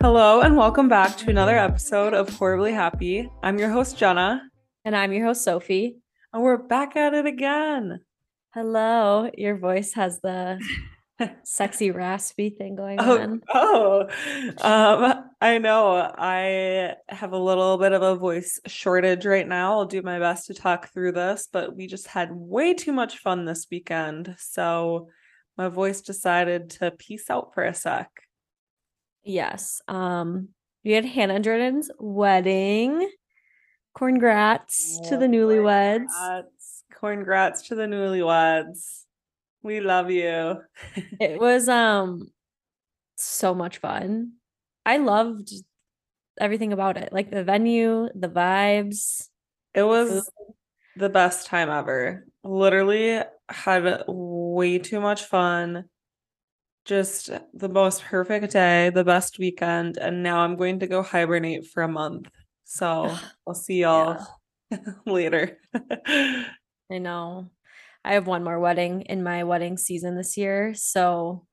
Hello and welcome back to another episode of Horribly Happy. I'm your host, Jenna, And I'm your host, Sophie. and we're back at it again. Hello. Your voice has the sexy raspy thing going Oh, on. oh, I know I have a little bit of a voice shortage right now. I'll do my best to talk through this, but we just had way too much fun this weekend. So my voice decided to peace out for a sec. Yes. We had Hannah and Jordan's wedding. Congrats to the newlyweds. Congrats to the newlyweds. We love you. It was so much fun. I loved everything about it. Like the venue, the vibes, It the food. was the best time ever. Literally had way too much fun. Just the most perfect day, the best weekend, and now I'm going to go hibernate for a month. So I'll see y'all Yeah, later. I know. I have one more wedding in my wedding season this year, so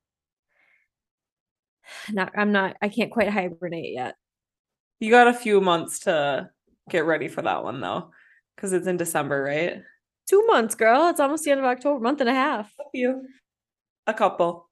I can't quite hibernate yet. You got a few months to get ready for that one though, because it's in December, right? 2 months, girl. It's almost the end of October, month and a half. A few, a couple.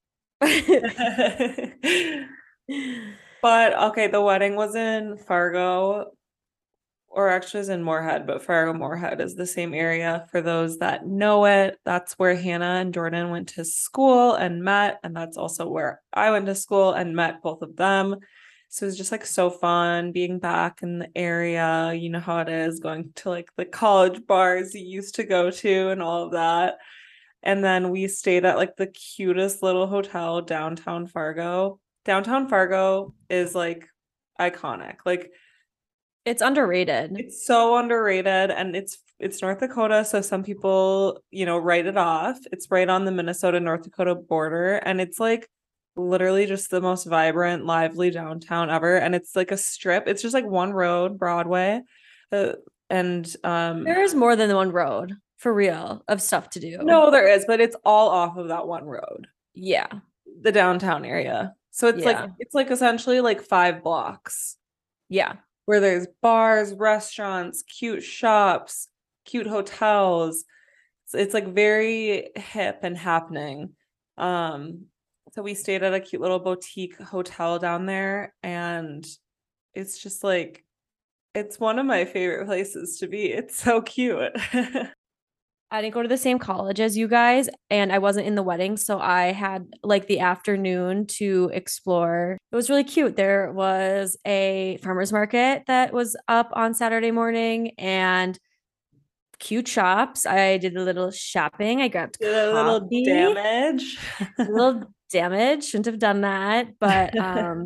But okay, the wedding was in Fargo, or actually is in Moorhead, but Fargo Moorhead is the same area for those that know it. That's where Hannah and Jordan went to school and met, and that's also where I went to school and met both of them. So it was just like so fun being back in the area. You know how it is going to like the college bars you used to go to and all of that. And then we stayed at like the cutest little hotel downtown Fargo. Downtown Fargo is like iconic. Like It's underrated. it's so underrated and it's North Dakota, so some people, write it off. It's right on the Minnesota North Dakota border and it's like literally just the most vibrant, lively downtown ever and it's like a strip. It's just like one road, Broadway. Uh, and There is more than one road for real of stuff to do. no, there is, but it's all off of that one road, Yeah. the downtown area. So it's like Yeah. it's like essentially like 5 blocks Yeah. where there's bars, restaurants, cute shops, cute hotels. It's like very hip and happening. Um, so we stayed at a cute little boutique hotel down there, and it's just like it's one of my favorite places to be. It's so cute. I didn't go to the same college as you guys, and I wasn't in the wedding. So I had like the afternoon to explore. It was really cute. There was a farmer's market that was up on Saturday morning and cute shops. I did a little shopping. I grabbed Did a little coffee. damage. A little damage. Shouldn't have done that, but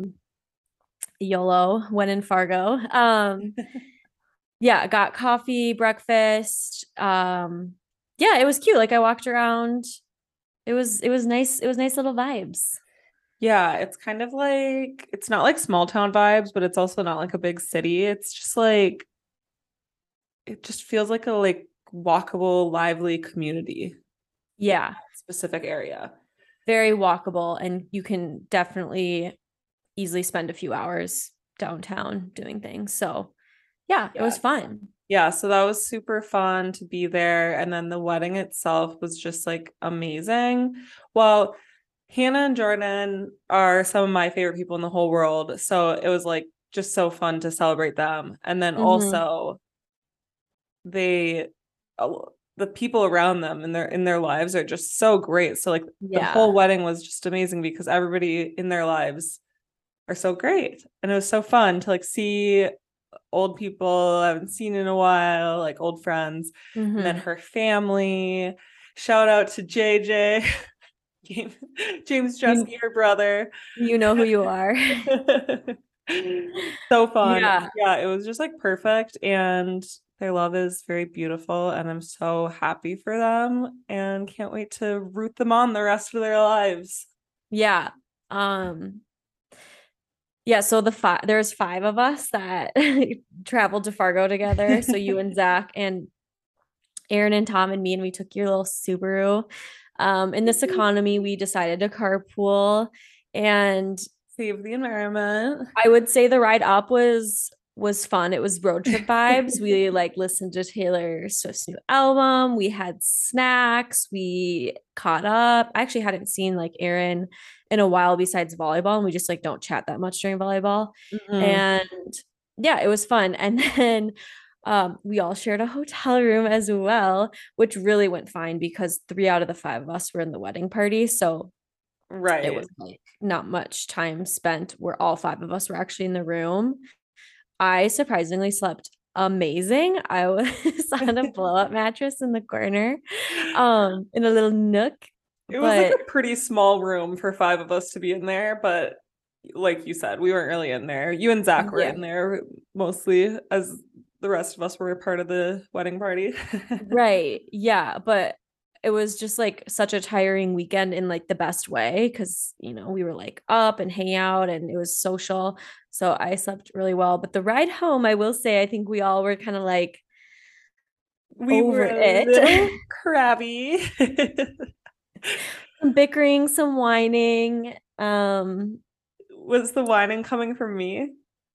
YOLO when in Fargo. Yeah, got coffee, breakfast. Yeah, it was cute. Like I walked around. It was nice. It was nice little vibes. Yeah, it's kind of like it's not like small town vibes, but it's also not like a big city. It's just like it just feels like a like walkable, lively community in Yeah, that specific area. very walkable, and you can definitely easily spend a few hours downtown doing things. So, yeah, it was Yes. fun. Yeah, so that was super fun to be there. And then the wedding itself was just like amazing. Well, Hannah and Jordan are some of my favorite people in the whole world. So it was like just so fun to celebrate them. And then Hmm. also they uh, the people around them in their lives are just so great. So like the whole Yeah. wedding was just amazing because everybody in their lives are so great. And it was so fun to like see old people I haven't seen in a while, like old friends, and then Hmm. her family. Shout out to JJ, James, James You Chesky, her brother. you know who you are. So fun. Yeah. Yeah, it was just like perfect. And their love is very beautiful. And I'm so happy for them and can't wait to root them on the rest of their lives. Yeah. Um, yeah, so there's five of us that traveled to Fargo together. So you and Zach and Aaron and Tom and me, and we took your little Subaru. In this economy, we decided to carpool. And Save the environment. I would say the ride up was fun. It was road trip vibes. We like listened to Taylor Swift's new album. We had snacks. We caught up. I actually hadn't seen like Aaron in a while besides volleyball, and we just like don't chat that much during volleyball. Mhm. And yeah, it was fun. And then we all shared a hotel room as well, which really went fine because 3 out of the 5 of us were in the wedding party. So it Right. was like not much time spent where all 5 of us were actually in the room. I surprisingly slept amazing. I was on a blow up mattress in the corner, in a little nook. It was like But a pretty small room for 5 of us to be in there, but like you said, we weren't really in there. You and Zach were yeah, in there mostly, as the rest of us were part of the wedding party. right. Yeah. But it was just like such a tiring weekend in like the best way because, we were like up and hanging out and it was social. So I slept really well. But the ride home, I will say, I think we all were kind of like We were over a it. little crabby. Some bickering, some whining. Was the whining coming from me?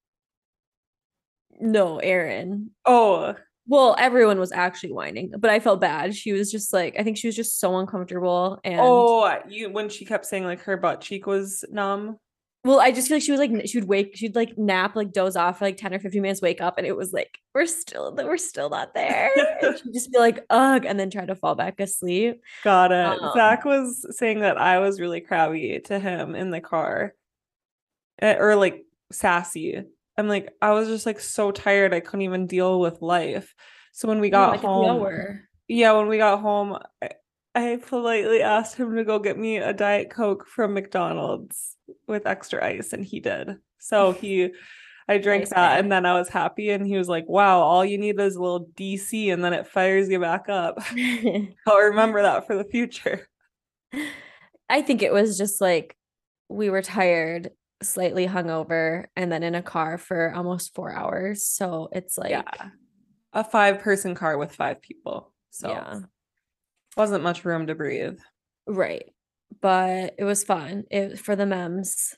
No, Aaron. Oh, Well, everyone was actually whining, but I felt bad. She was just like, I think she was just so uncomfortable. And you when she kept saying like her butt cheek was numb. well, I just feel like she was like, she'd like nap, like doze off for like 10 or 15 minutes, wake up, and it was like, we're still not there. And she'd just be like, ugh, and then try to fall back asleep. Got it. Um, Zach was saying that I was really crabby to him in the car, or like sassy. I'm like, I was just like so tired, I couldn't even deal with life. So when we no, got I think we all home, were. yeah, when we got home, I politely asked him to go get me a Diet Coke from McDonald's with extra ice, and he did. I drank Nice that, guy. and then I was happy, and he was like, wow, all you need is a little DC, and then it fires you back up. I'll remember that for the future. I think it was just like we were tired, slightly hungover, and then in a car for almost 4 hours. So it's Yeah, like, a 5-person car with 5 people. So yeah, wasn't much room to breathe. right. But it was fun. It for the memes.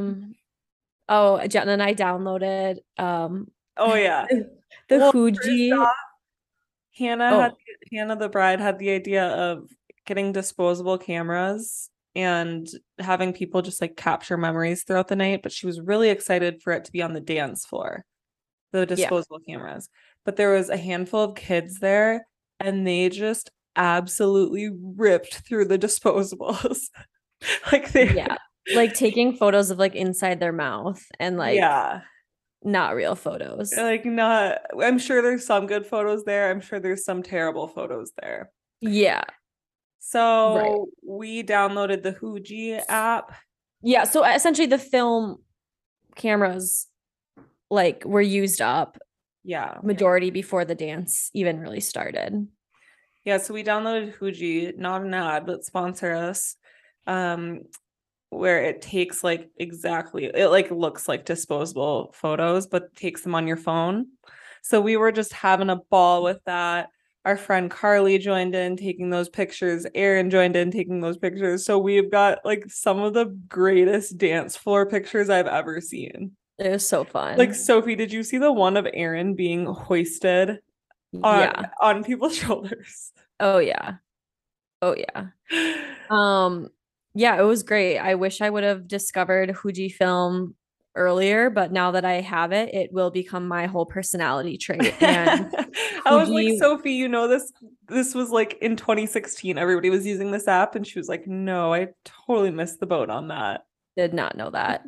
Oh, Jen and I downloaded Oh yeah. the Well, first Fuji. off, Hannah had Oh, Hannah the bride had the idea of getting disposable cameras and having people just like capture memories throughout the night, but she was really excited for it to be on the dance floor, the yeah. disposable cameras. But there was a handful of kids there and they just absolutely ripped through the disposables. Like they Yeah. Like taking photos of like inside their mouth and like yeah. not real photos. Like not I'm sure there's some good photos there. I'm sure there's some terrible photos there. Yeah, right. So we downloaded the Fuji app. Yeah, so essentially the film cameras like were used up Yeah. majority before the dance even really started. Yeah, so we downloaded Fuji, not an ad, but sponsor us. Um, where it takes like exactly it like looks like disposable photos, but takes them on your phone. So we were just having a ball with that. Our friend Carly joined in taking those pictures. Aaron joined in taking those pictures. So we've got like some of the greatest dance floor pictures I've ever seen. It was so Like fun. Sophie, did you see the one of Aaron being hoisted on Yeah. on people's shoulders? Oh yeah. Oh yeah. Um yeah, it was great. I wish I would have discovered Fujifilm earlier, but now that I have it, it will become my whole personality trait. And I was like, Fuji Sophie, you know this was like in 2016. Everybody was using this app, and she was like, no, I totally missed the boat on that. did not know that.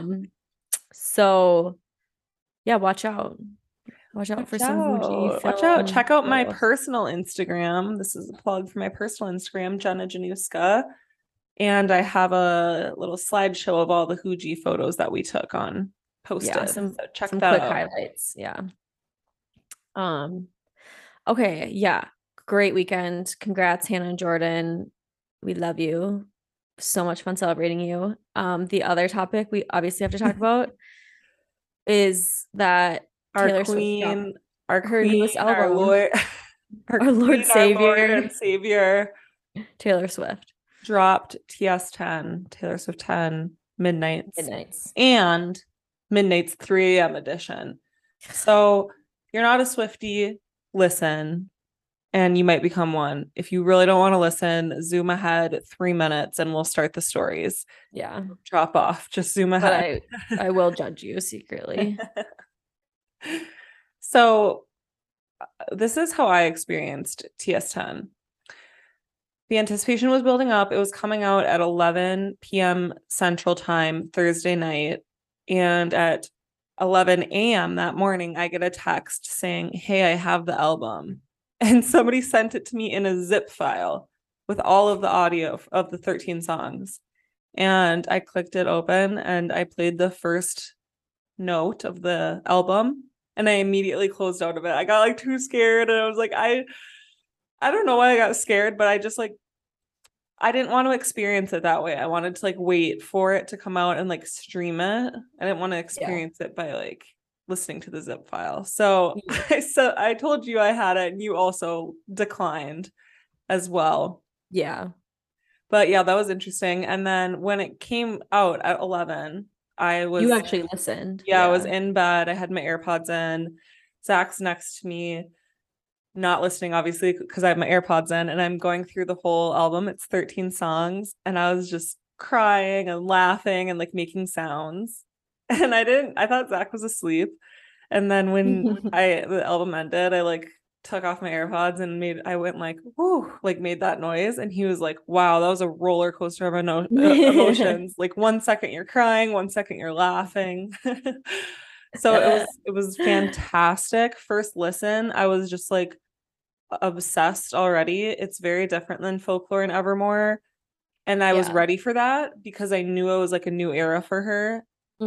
So yeah, watch out. Watch out for Watch some out. Watch out. Fujifilm Check out my photos. personal Instagram. This is a plug for my personal Instagram, Jenna Januska. And I have a little slideshow of all the Fuji photos that we took on Yeah, posted. some So check some that quick out. highlights. Yeah. Um, okay, yeah. Great weekend. Congrats, Hannah and Jordan. We love you. So much fun celebrating you. The other topic we obviously have to talk about is that Our Taylor Swift dropped queen, our her queen, newest our album, Lord, our our Lord queen, our Lord Savior, and Savior Taylor Swift. dropped TS10, Taylor Swift 10. Midnights, Midnights. and Midnight's 3 a.m. edition. So you're not a Swiftie, listen, and you might become one. If you really don't want to listen, zoom ahead 3 minutes and we'll start the stories. Yeah. Drop off, just zoom But ahead. I will judge you secretly. So this is how I experienced TS10. The anticipation was building up. It was coming out at 11 p.m. Central Time Thursday night. And at 11 a.m. that morning, I get a text saying, "Hey, I have the album." And somebody sent it to me in a zip file with all of the audio of the 13 songs. And I clicked it open and I played the first note of the album and I immediately closed out of it. I got like too scared and I was like, I don't know why I got scared, but I just like I didn't want to experience it that way. I wanted to like wait for it to come out and like stream it. I didn't want to experience it by like listening to the zip file. So I told you I had it and you also declined as well. Yeah. But yeah, that was interesting. And then when it came out at 11, You actually listened. I was in bed. I had my AirPods in. Zach's next to me, not listening, obviously, because I have my AirPods in, and I'm going through the whole album. It's 13 songs, and I was just crying and laughing and like making sounds. And I thought Zach was asleep. And then when the album ended, I like took off my AirPods and I went like, whoo, like made that noise. And he was like, wow, that was a roller coaster of emotions. Like 1 second you're crying, 1 second you're laughing. So it was fantastic. First listen, I was just like obsessed already. It's very different than Folklore and Evermore. And I was ready for that because I knew it was like a new era for her.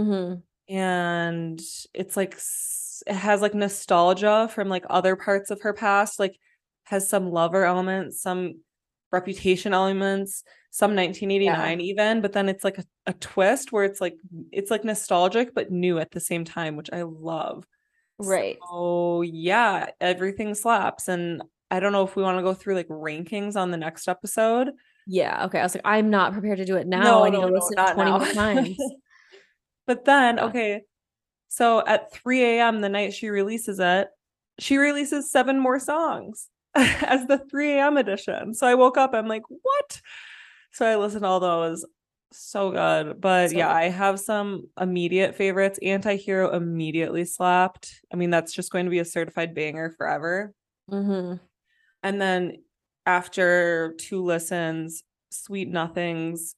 And it's like it has like nostalgia from like other parts of her past, like has some Lover elements, some Reputation elements, some 1989 even, but then it's like a twist where it's like nostalgic but new at the same time, which I love. Right. Oh yeah, everything slaps. And I don't know if we want to go through like rankings on the next episode. Yeah. Okay. I was like, I'm not prepared to do it now. No, I need to listen 20 more times. But then, okay, so at 3 a.m. the night she releases it, she releases 7 more songs as the 3 a.m. edition. So I woke up, I'm like, what? So I listened to all those. So good. But yeah, I have some immediate favorites. Anti-Hero immediately slapped. I mean, that's just going to be a certified banger forever. And then after 2 listens, Sweet Nothings.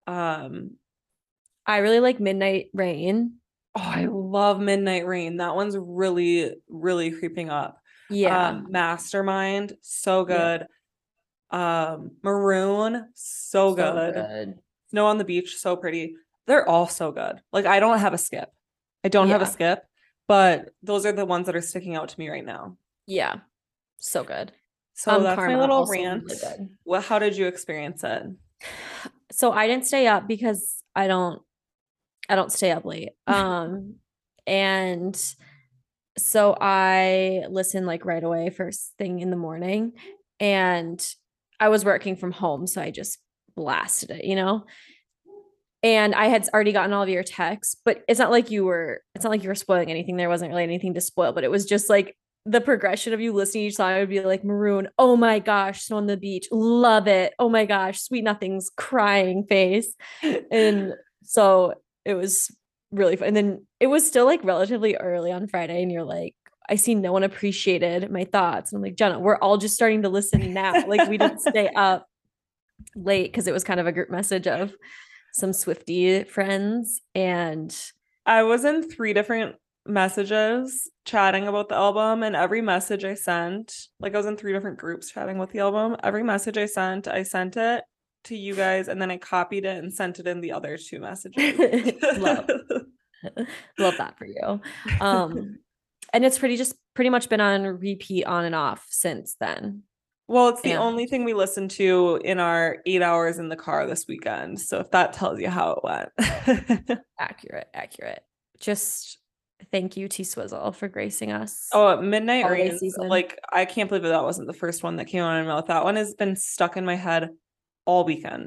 I really like Midnight Rain. Oh, I love Midnight Rain. That one's really, really creeping up. Yeah. Mastermind, so good. Maroon, so good. Snow on the Beach, so pretty. They're all so good. Like I don't have a skip. But those are the ones that are sticking out to me right now. Yeah. So good. So that's Karma, my little rant. Really well, how did you experience it? So I didn't stay up because I don't stay up late. And so I listened like right away, first thing in the morning, and I was working from home, so I just blasted it, and I had already gotten all of your texts, but it's not like you were spoiling anything. There wasn't really anything to spoil, but it was just like the progression of you listening each song. I would be like, Maroon, oh my gosh, Snow on the Beach, love it. Oh my gosh, Sweet Nothings, crying face. And so it was really fun. And then it was still like relatively early on Friday, and you're like, I see no one appreciated my thoughts. And I'm like, Jenna, we're all just starting to listen now. Like we didn't stay up late because it was kind of a group message of some Swiftie friends. And I was in 3 different messages chatting about the album, and every message I sent, like I was in 3 different groups chatting with the album. Every message I sent it to you guys, and then I copied it and sent it in the other 2 messages. Love that for you. And it's pretty much been on repeat on and off since then. Well, it's the only thing we listened to in our 8 hours in the car this weekend. So if that tells you how it went. Accurate. Just thank you, T Swizzle, for gracing us. Oh, Midnight Rain. Like, I can't believe that wasn't the first one that came out of my mouth. That one has been stuck in my head all weekend.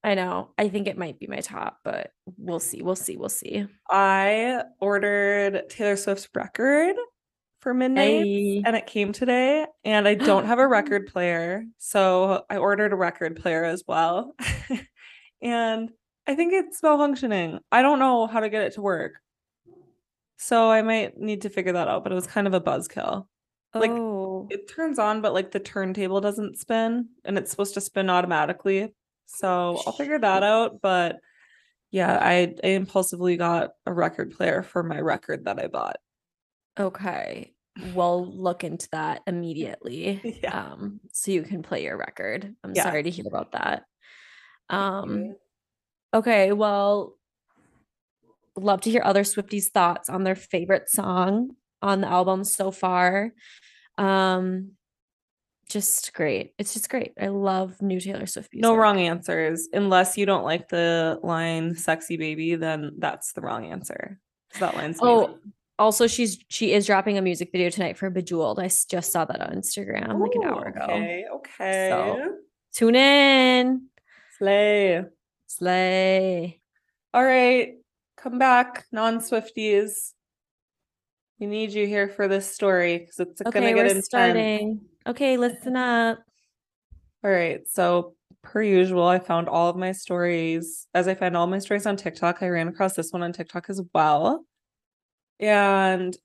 I know. I think it might be my top, but we'll see. We'll see. We'll see. I ordered Taylor Swift's record for midnight Hey. and it came today, and I don't have a record player, so I ordered a record player as well. And I think it's malfunctioning. I don't know how to get it to work. So I might need to figure that out, but it was kind of a buzzkill. Like Oh, it turns on, but like the turntable doesn't spin and it's supposed to spin automatically. So I'll figure that shoot. out. But yeah, I impulsively got a record player for my record that I bought. Okay. We'll look into that immediately. Yeah. So you can play your record. I'm Yeah. sorry to hear about that. Thank Um, you. okay, well, love to hear other Swifties' thoughts on their favorite song on the album so far. Um, just great. It's just great. I love new Taylor Swift No wrong music. answers. Unless you don't like the line sexy baby, then that's the wrong answer. Because that line's Oh, amazing. also she is dropping a music video tonight for Bejeweled. just saw that on Instagram like an hour Oh, ago. okay. Okay. So tune in. Slay. Slay. All right. Come back, non-Swifties. We need you here for this story because it's gonna Okay, get we're intense. starting. Okay, listen up. All right. So, per usual, I found all of my stories. As I find all my stories on TikTok, I ran across this one on TikTok as well. And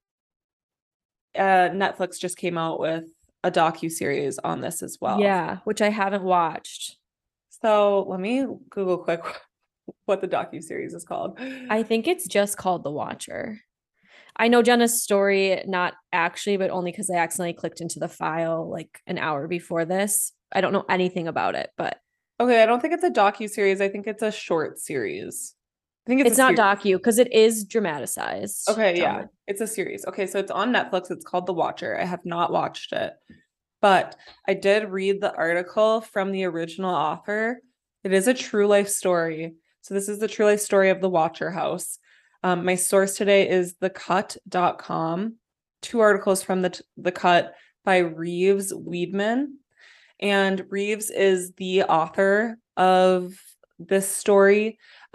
Netflix just came out with a docu-series on this as well. Yeah, which I haven't watched. So, let me Google quick what the docu-series is called. I think it's just called The Watcher. I know Jenna's story, not actually, but only because I accidentally clicked into the file like an hour before this. I don't know anything about it, but Okay, I don't think it's a docu-series. I think it's a short series. I think it's a it's not series. docu because it is dramatized Okay, yeah, drama. it's a series. Okay, so it's on Netflix. It's called The Watcher. I have not watched it, but I did read the article from the original author. It is a true life story. So this is the true life story of the Watcher House. My source today is thecut.com. Two articles from the Cut by Reeves Weedman. And Reeves is the author of this story.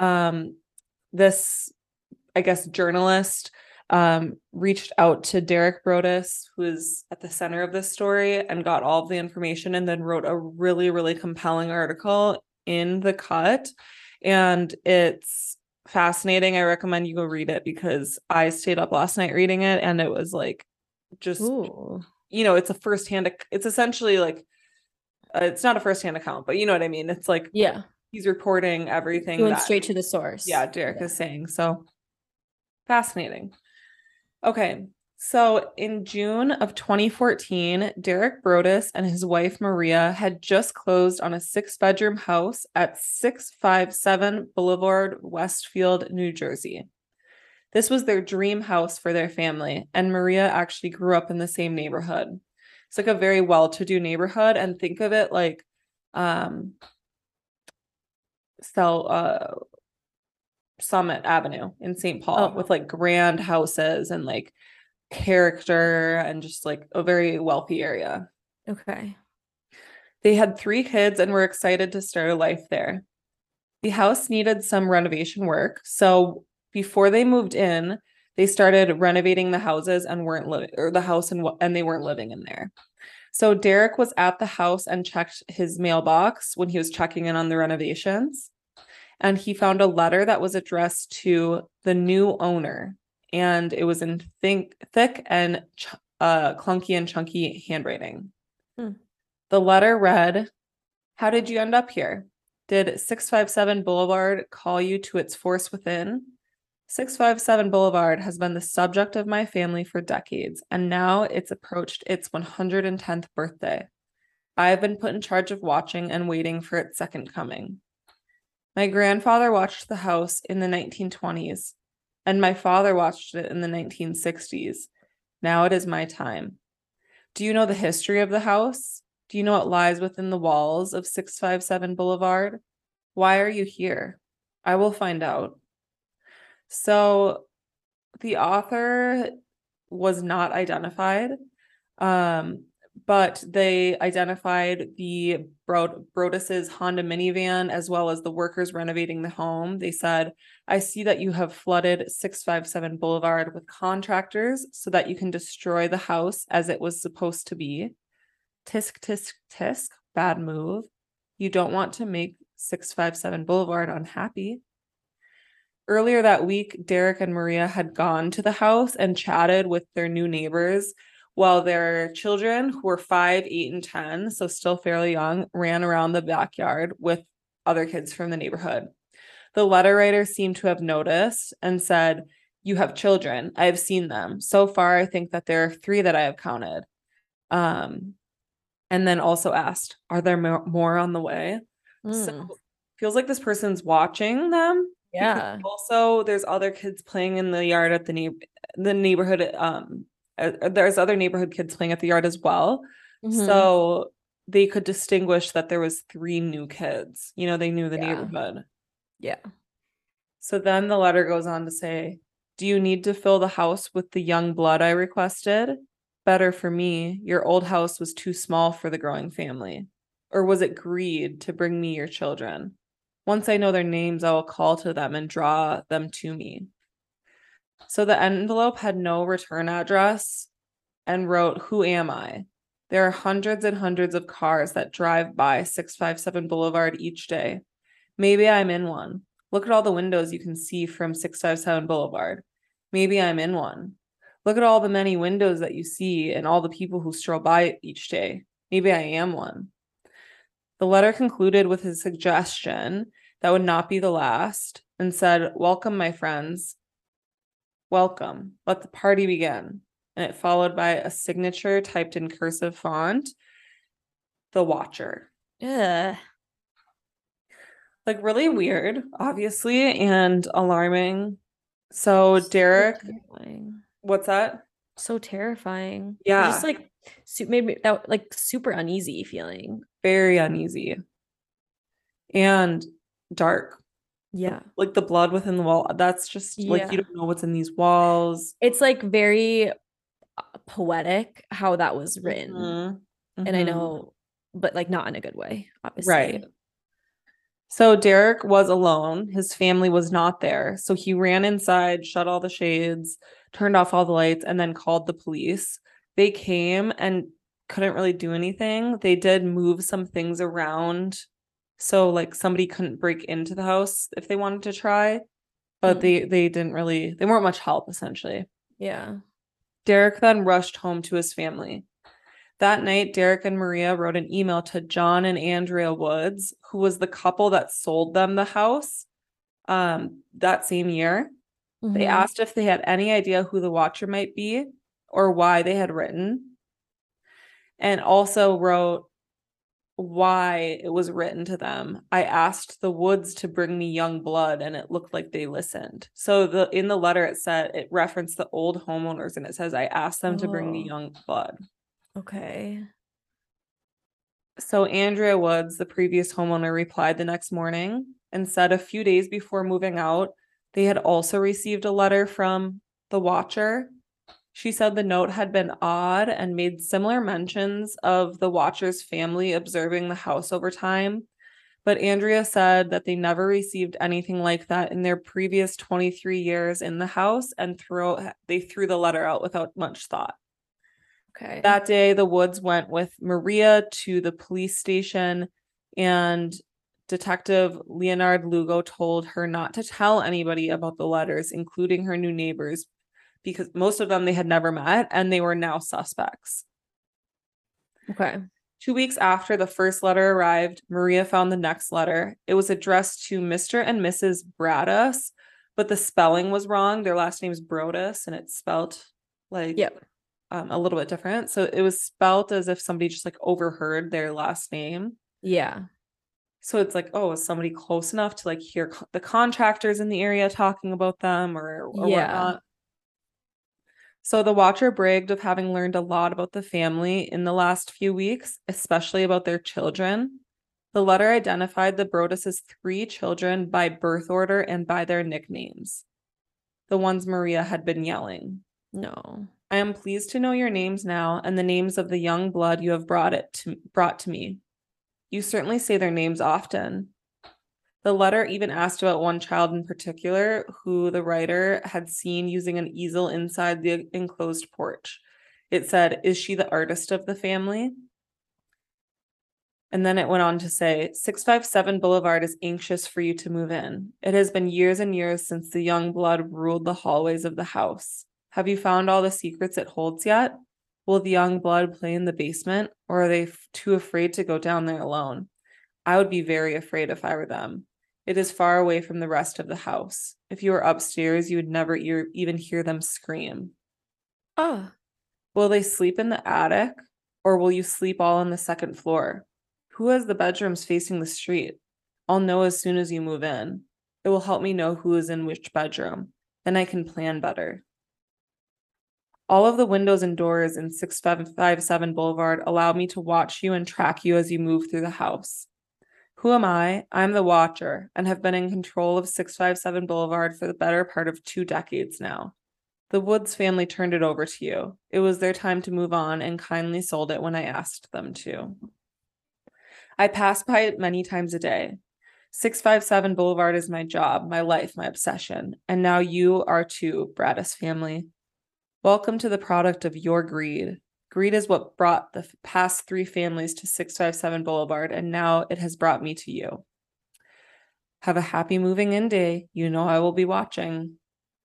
This I guess, journalist reached out to Derek Broaddus, who is at the center of this story, and got all of the information and then wrote a really, really compelling article in The Cut. And it's fascinating. I recommend you go read it because I stayed up last night reading it and it was like just, Ooh. it's a firsthand, it's essentially like, it's not a firsthand account, but you know what I mean? It's like Yeah. he's reporting everything Going that, straight to the source. yeah, Derek Yeah. is saying. So fascinating. Okay. So in June of 2014, Derek Broaddus and his wife Maria had just closed on a 6-bedroom house at 657 Boulevard, Westfield, New Jersey. This was their dream house for their family, and Maria actually grew up in the same neighborhood. It's like a very well-to-do neighborhood, and think of it like um sell Summit Avenue in St. Paul with Oh, like grand houses and like character and just like a very wealthy area. okay. They had 3 kids and were excited to start a life there. The house needed some renovation work, so before they moved in, they started renovating the houses and weren't living or the house and they weren't living in there. So Derek was at the house and checked his mailbox when he was checking in on the renovations, and he found a letter that was addressed to the new owner, and it was in thick and clunky and chunky handwriting. Hmm. The letter read, "How did you end up here? Did 657 Boulevard call you to its force within? 657 Boulevard has been the subject of my family for decades, and now it's approached its 110th birthday. I have been put in charge of watching and waiting for its second coming. My grandfather watched the house in the 1920s, and my father watched it in the 1960s. Now it is my time. Do you know the history of the house? Do you know what lies within the walls of 657 Boulevard? Why are you here? I will find out." So the author was not identified, um, but they identified the Brodus's Honda minivan as well as the workers renovating the home. They said, I see that you have flooded 657 Boulevard with contractors so that you can destroy the house as it was supposed to be. Tisk, tisk, tisk, bad move. You don't want to make 657 Boulevard unhappy. Earlier that week, Derek and Maria had gone to the house and chatted with their new neighbors while their children, who were 5, 8, and 10, so still fairly young, ran around the backyard with other kids from the neighborhood. The letter writer seemed to have noticed and said, you have children. I have seen them. So far, I think that there are 3 that I have counted. And then also asked, are there more on the way? So feels like this person's watching them. Yeah. Also, there's other kids playing in the yard at the neighborhood. There's other neighborhood kids playing at the yard as well. So they could distinguish that there was 3 new kids. You know, they knew the neighborhood. Yeah. So then the letter goes on to say, do you need to fill the house with the young blood I requested? Better for me. Your old house was too small for the growing family. Or was it greed to bring me your children? Once I know their names, I will call to them and draw them to me. So the envelope had no return address and wrote, who am I? There are hundreds and hundreds of cars that drive by 657 Boulevard each day. Maybe I'm in one. Look at all the windows you can see from 657 Boulevard. Maybe I'm in one. Look at all the many windows that you see and all the people who stroll by each day. Maybe I am one. The letter concluded with his suggestion that would not be the last and said, welcome, my friends. Welcome. Let the party begin. And it followed by a signature typed in cursive font, the Watcher. Yeah. Like really weird, obviously, and alarming. So Derek, what's that? So terrifying. Yeah. Just like made me that like super uneasy feeling. Very uneasy. And dark. Yeah. Like the blood within the wall. That's just like you don't know what's in these walls. It's like very poetic how that was written. And I know, but like not in a good way, obviously. Right. So Derek was alone. His family was not there. So he ran inside, shut all the shades, turned off all the lights, and then called the police. They came and couldn't really do anything. They did move some things around. So like somebody couldn't break into the house if they wanted to try. But they weren't much help, essentially. Yeah. Derek then rushed home to his family. That night, Derek and Maria wrote an email to John and Andrea Woods, who was the couple that sold them the house that same year. They asked if they had any idea who the Watcher might be or why they had written, and also wrote why it was written to them. I asked the Woods to bring me young blood, and it looked like they listened. So in the letter it referenced the old homeowners, and it says I asked them to bring me young blood. Okay. So Andrea Woods, the previous homeowner, replied the next morning and said a few days before moving out, they had also received a letter from the Watcher. She said the note had been odd and made similar mentions of the Watcher's family observing the house over time. But Andrea said that they never received anything like that in their previous 23 years in the house, and they threw the letter out without much thought. Okay. That day, the Woods went with Maria to the police station, and Detective Leonard Lugo told her not to tell anybody about the letters, including her new neighbors, because most of them they had never met and they were now suspects. Okay. 2 weeks after the first letter arrived, Maria found the next letter. It was addressed to Mr. and Mrs. Bradus, but the spelling was wrong. Their last name is Brodus, and it's spelled like a little bit different. So it was spelt as if somebody just like overheard their last name. Yeah. So it's like, oh, is somebody close enough to like hear the contractors in the area talking about them or whatnot? So the Watcher bragged of having learned a lot about the family in the last few weeks, especially about their children. The letter identified the Brodus' 3 children by birth order and by their nicknames. The ones Maria had been yelling. No. I am pleased to know your names now and the names of the young blood you have brought to me. You certainly say their names often. The letter even asked about one child in particular who the writer had seen using an easel inside the enclosed porch. It said, "Is she the artist of the family?" And then it went on to say, 657 Boulevard is anxious for you to move in. It has been years and years since the young blood ruled the hallways of the house. Have you found all the secrets it holds yet? Will the young blood play in the basement, or are they too afraid to go down there alone? I would be very afraid if I were them. It is far away from the rest of the house. If you were upstairs, you would never even hear them scream. Oh, Will they sleep in the attic, or will you sleep all on the second floor? Who has the bedrooms facing the street? I'll know as soon as you move in. It will help me know who is in which bedroom. Then I can plan better. All of the windows and doors in 657 Boulevard allow me to watch you and track you as you move through the house. Who am I? I'm the watcher and have been in control of 657 Boulevard for the better part of 2 decades now. The Woods family turned it over to you. It was their time to move on and kindly sold it when I asked them to. I pass by it many times a day. 657 Boulevard is my job, my life, my obsession. And now you are too, Braddis family. Welcome to the product of your greed. Greed is what brought the past 3 families to 657 Boulevard, and now it has brought me to you. Have a happy moving in day. You know I will be watching.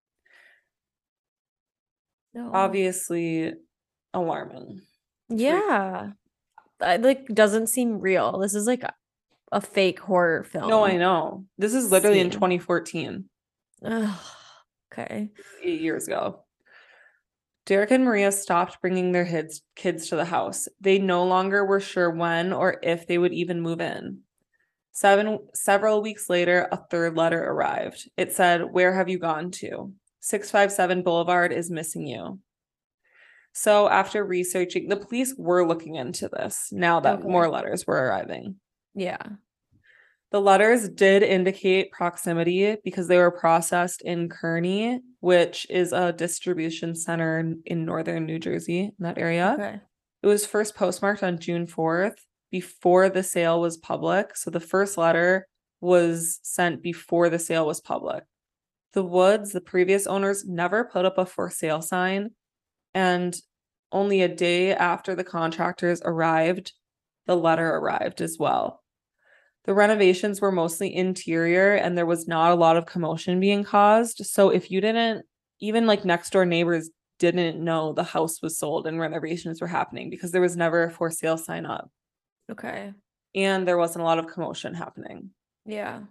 no. Obviously alarming. Yeah. It like doesn't seem real. This is like a fake horror film. No, I know. This is literally in Scene. 2014, Ugh, okay. 8 years ago. Derek and Maria stopped bringing their kids to the house. They no longer were sure when or if they would even move in. Several weeks later, a third letter arrived. It said, "Where have you gone to? 657 Boulevard is missing you." So after researching, the police were looking into this now that Okay. more letters were arriving. Yeah. The letters did indicate proximity because they were processed in Kearney, which is a distribution center in northern New Jersey, in that area. Okay. It was first postmarked on June 4th before the sale was public. So the first letter was sent before the sale was public. The Woods, the previous owners, never put up a for sale sign. And only a day after the contractors arrived, the letter arrived as well. The renovations were mostly interior and there was not a lot of commotion being caused. So if you didn't, even like next door neighbors didn't know the house was sold and renovations were happening because there was never a for sale sign up Okay. and there wasn't a lot of commotion happening. Yeah.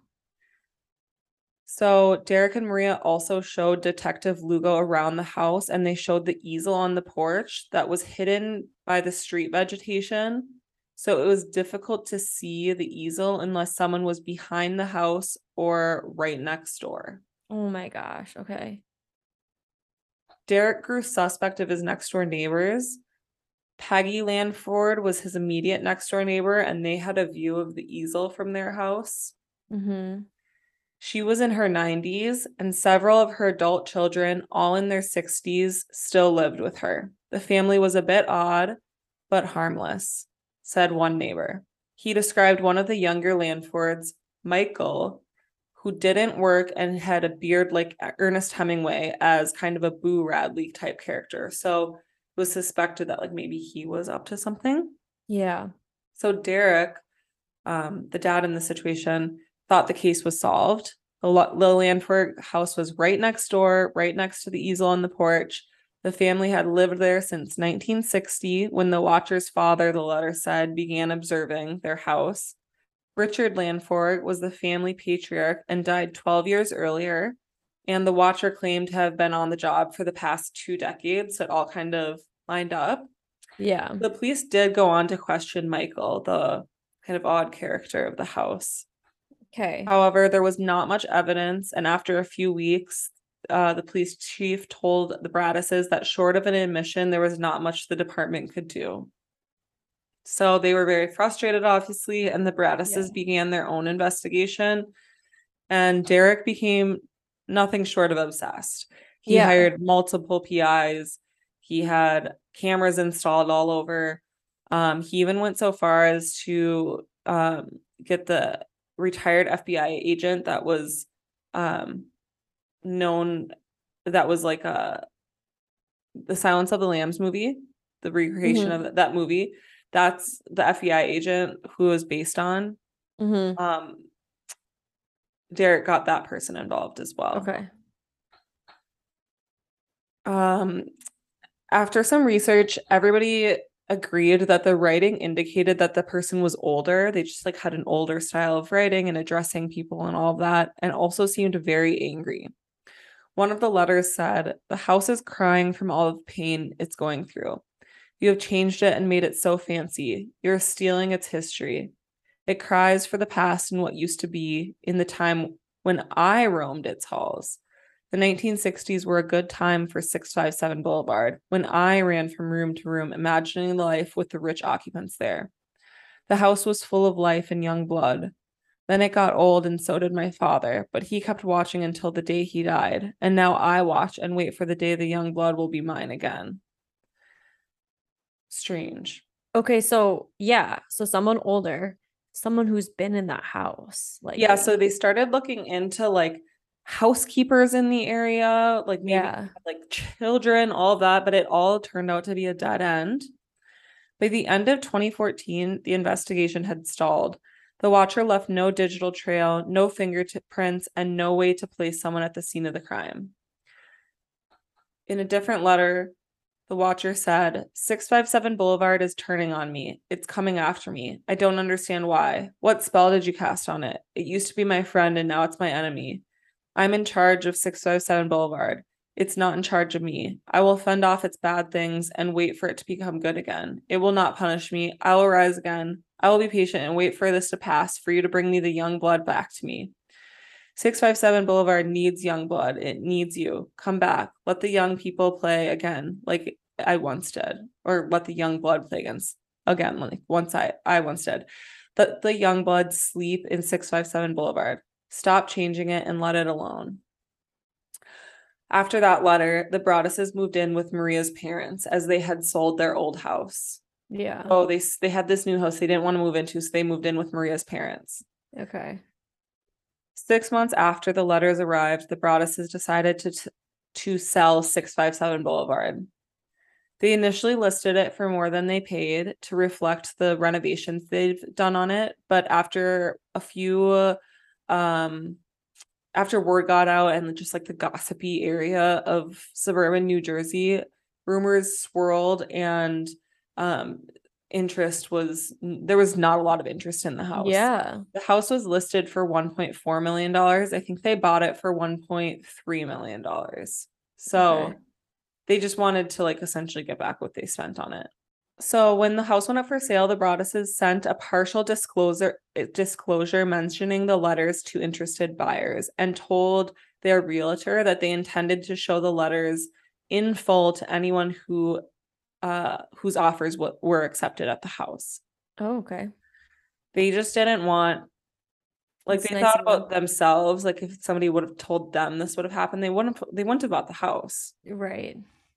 So Derek and Maria also showed Detective Lugo around the house and they showed the easel on the porch that was hidden by the street vegetation. So it was difficult to see the easel unless someone was behind the house or right next door. Oh my gosh. Okay. Derek grew suspect of his next door neighbors. Peggy Lanford was his immediate next door neighbor, and they had a view of the easel from their house. Mm-hmm. She was in her 90s, and several of her adult children, all in their 60s, still lived with her. The family was a bit odd, but harmless, said one neighbor. He described one of the younger Lanfords, Michael, who didn't work and had a beard like Ernest Hemingway, as kind of a Boo Radley type character. So it was suspected that like maybe he was up to something. Yeah. So Derek, the dad in the situation, thought the case was solved. The Lanford house was right next door, right next to the easel on the porch. The family had lived there since 1960 when the watcher's father, the letter said, began observing their house. Richard Lanford was the family patriarch and died 12 years earlier. And the watcher claimed to have been on the job for the past 2 decades. So it all kind of lined up. Yeah. The police did go on to question Michael, the kind of odd character of the house. Okay. However, there was not much evidence, and after a few weeks, the police chief told the Braddises that short of an admission, there was not much the department could do. So they were very frustrated, obviously, and the Braddises began their own investigation. And Derek became nothing short of obsessed. He hired multiple PIs. He had cameras installed all over. He even went so far as to get the retired FBI agent that was known, that was like the Silence of the Lambs movie, the recreation Mhm. of that movie. That's the FBI agent who was based on. Mhm. Derek got that person involved as well. Okay. Um, After some research, everybody agreed that the writing indicated that the person was older. They just like had an older style of writing and addressing people and all of that, and also seemed very angry. One of the letters said, "The house is crying from all the pain it's going through. You have changed it and made it so fancy. You're stealing its history. It cries for the past and what used to be in the time when I roamed its halls. The 1960s were a good time for 657 Boulevard, when I ran from room to room, imagining life with the rich occupants there. The house was full of life and young blood. Then it got old, and so did my father, but he kept watching until the day he died, and now I watch and wait for the day the young blood will be mine again." Strange. Okay, so yeah, so someone older, someone who's been in that house, Yeah, likely. so they started looking into like housekeepers in the area, like maybe Yeah. like children, all of that, but it all turned out to be a dead end. By the end of 2014, the investigation had stalled. The watcher left no digital trail, no fingerprints, and no way to place someone at the scene of the crime. In a different letter, the watcher said, "657 Boulevard is turning on me. It's coming after me. I don't understand why. What spell did you cast on it? It used to be my friend and now it's my enemy. I'm in charge of 657 Boulevard. It's not in charge of me. I will fend off its bad things and wait for it to become good again. It will not punish me. I will rise again. I will be patient and wait for this to pass for you to bring me the young blood back to me. 657 Boulevard needs young blood. It needs you. Come back. Let the young people play again, like I once did, or let the young blood play again, like once I once did. Let the young blood sleep in 657 Boulevard. Stop changing it and let it alone." After that letter, the Broadduses moved in with Maria's parents as they had sold their old house. Yeah. Oh, they had this new house they didn't want to move into, so they moved in with Maria's parents. Okay. 6 months after the letters arrived, the Broadduses decided to sell 657 Boulevard. They initially listed it for more than they paid to reflect the renovations they've done on it, but after a few after word got out and just like the gossipy area of suburban New Jersey, rumors swirled and um there was not a lot of interest in the house. Yeah. The house was listed for $1.4 million. I think they bought it for $1.3 million. Okay. So they just wanted to like essentially get back what they spent on it. So when the house went up for sale, the Broadduses sent a partial disclosure mentioning the letters to interested buyers and told their realtor that they intended to show the letters in full to anyone whose offers were accepted at the house. Oh, okay. They just didn't want, like, That's they nice thought of them. about themselves, like if somebody would have told them this would have happened, they wouldn't have bought the house. Right.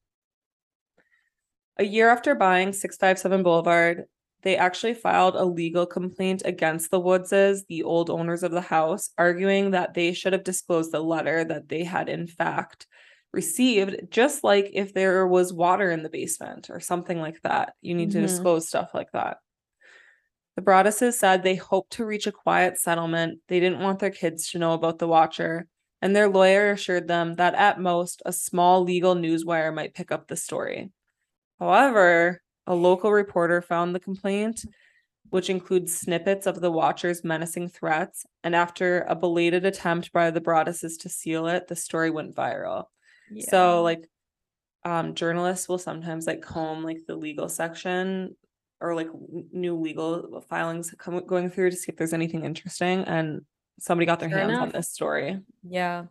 A year after buying 657 Boulevard, they actually filed a legal complaint against the Woodses, the old owners of the house, arguing that they should have disclosed the letter that they had in fact received, just like if there was water in the basement or something like that. You need to Mm-hmm. disclose stuff like that. The Broadduses said they hoped to reach a quiet settlement. They didn't want their kids to know about the Watcher, and their lawyer assured them that at most a small legal newswire might pick up the story. However, a local reporter found the complaint, which includes snippets of the Watcher's menacing threats, and after a belated attempt by the Broadduses to seal it, the story went viral. Yeah. So, like, journalists will sometimes like comb like the legal section or like new legal filings going through to see if there's anything interesting, and somebody got their Sure hands on enough. this story. Yeah.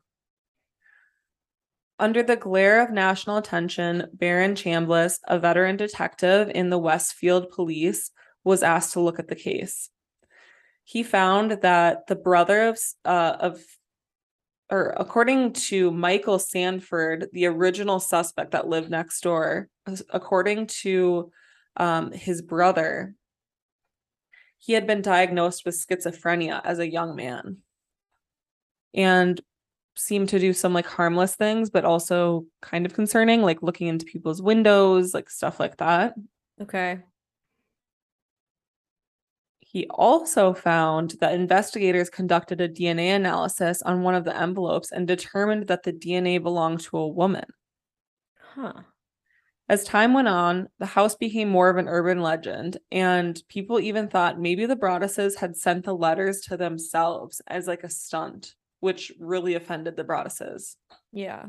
Under the glare of national attention, Baron Chambliss, a veteran detective in the Westfield Police, was asked to look at the case. He found that the brother according to Michael Sanford, the original suspect that lived next door, according to his brother, he had been diagnosed with schizophrenia as a young man and seemed to do some like harmless things, but also kind of concerning, like looking into people's windows, like stuff like that. Okay. He also found that investigators conducted a DNA analysis on one of the envelopes and determined that the DNA belonged to a woman. Huh. As time went on, the house became more of an urban legend, and people even thought maybe the Broadduses had sent the letters to themselves as like a stunt, which really offended the Broadduses. Yeah.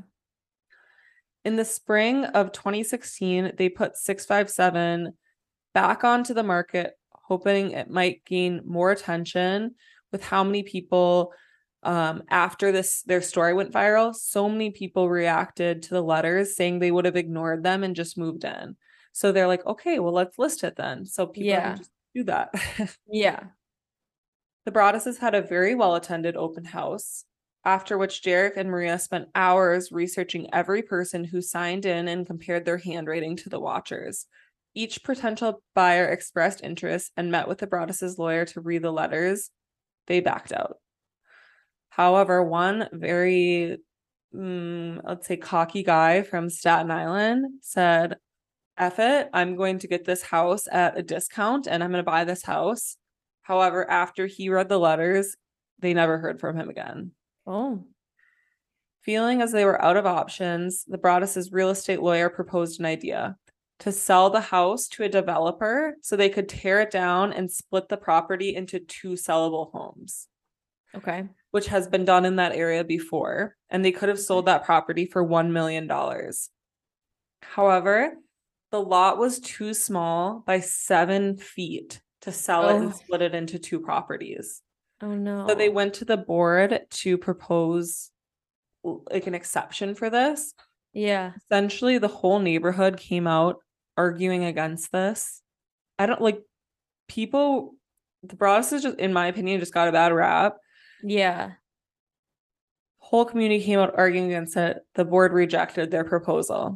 In the spring of 2016, they put 657 back onto the market, hoping it might gain more attention with how many people after their story went viral, so many people reacted to the letters saying they would have ignored them and just moved in. So they're like, okay, well, let's list it then. So people can just do that. Yeah. The Broadduses had a very well attended open house, after which Derek and Maria spent hours researching every person who signed in and compared their handwriting to the watchers. Each potential buyer expressed interest and met with the Broadduses' lawyer to read the letters. They backed out. However, one very, let's say, cocky guy from Staten Island said, F it, I'm going to get this house at a discount and I'm going to buy this house. However, after he read the letters, they never heard from him again. Oh. Feeling as they were out of options, the Broaddus' real estate lawyer proposed an idea to sell the house to a developer so they could tear it down and split the property into 2 sellable homes. Okay. Which has been done in that area before, and they could have sold that property for $1 million. However, the lot was too small by 7 feet to sell it and split it into 2 properties. Oh no. So they went to the board to propose like an exception for this. Yeah. Essentially, the whole neighborhood came out arguing against this. I don't like people, the Broadduses just, in my opinion, just got a bad rap. Yeah. Whole community came out arguing against it. The board rejected their proposal.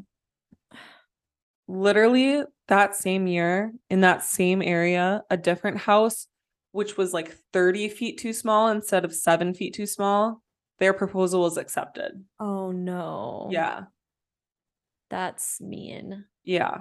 Literally that same year, in that same area, a different house, which was like 30 feet too small instead of 7 feet too small, their proposal was accepted. Oh no. Yeah. That's mean. Yeah.